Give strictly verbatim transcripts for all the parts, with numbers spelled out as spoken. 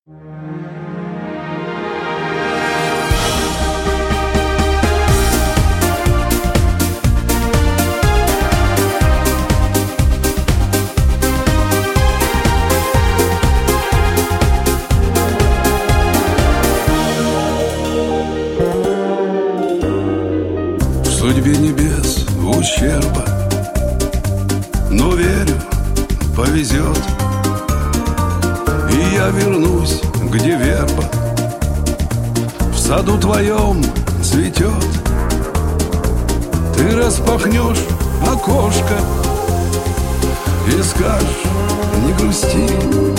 В судьбе небес ущерба, но верю, повезет, и я вернусь, где верба в саду твоем цветет. Ты распахнешь окошко и скажешь: не грусти,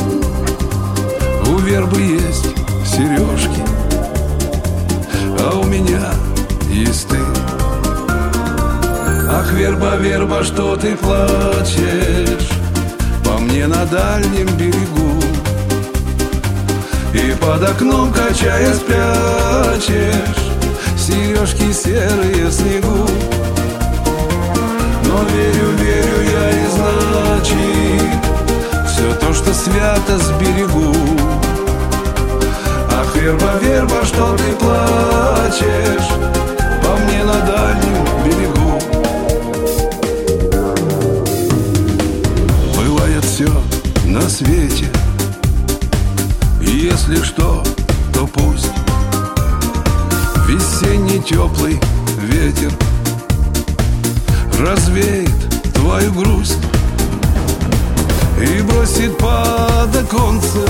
у вербы есть сережки, а у меня есть ты. Ах, верба, верба, что ты плачешь по мне на дальнем берегу, и под окном, качаясь, прячешь сережки серые в снегу. Но верю, верю я, и значит все то, что свято, сберегу. Ах, верба, верба, что ты плачешь по мне на дальнем берегу. Бывает все на свете, и если что, то пусть весенний теплый ветер развеет твою грусть и бросит под оконце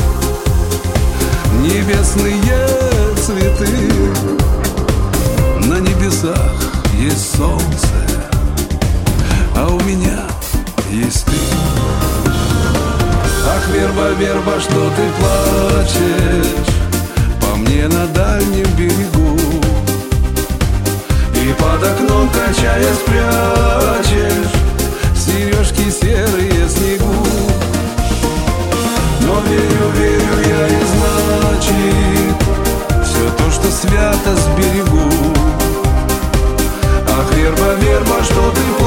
небесные цветы. На небесах есть солнце, а у меня есть ты. Ах, верба, верба, что ты плачешь по мне на дальнем берегу, и под окном, качаясь, прячешь сережки серые в снегу. Но верю, верю я, и значит все то, что свято, сберегу. Ах, верба, верба, что ты